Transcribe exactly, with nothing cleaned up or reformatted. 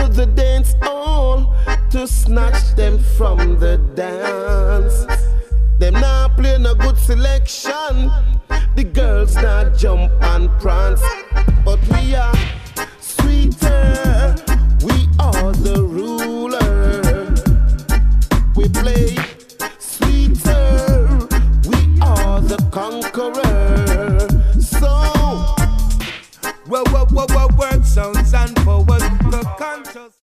the dance hall to snatch them from the dance. Them not play no good selection. The girls not jump and prance, but we are sweeter. We are the ruler. We play sweeter. We are the conqueror. So, well, well, well, well, word sounds and forward the conscious.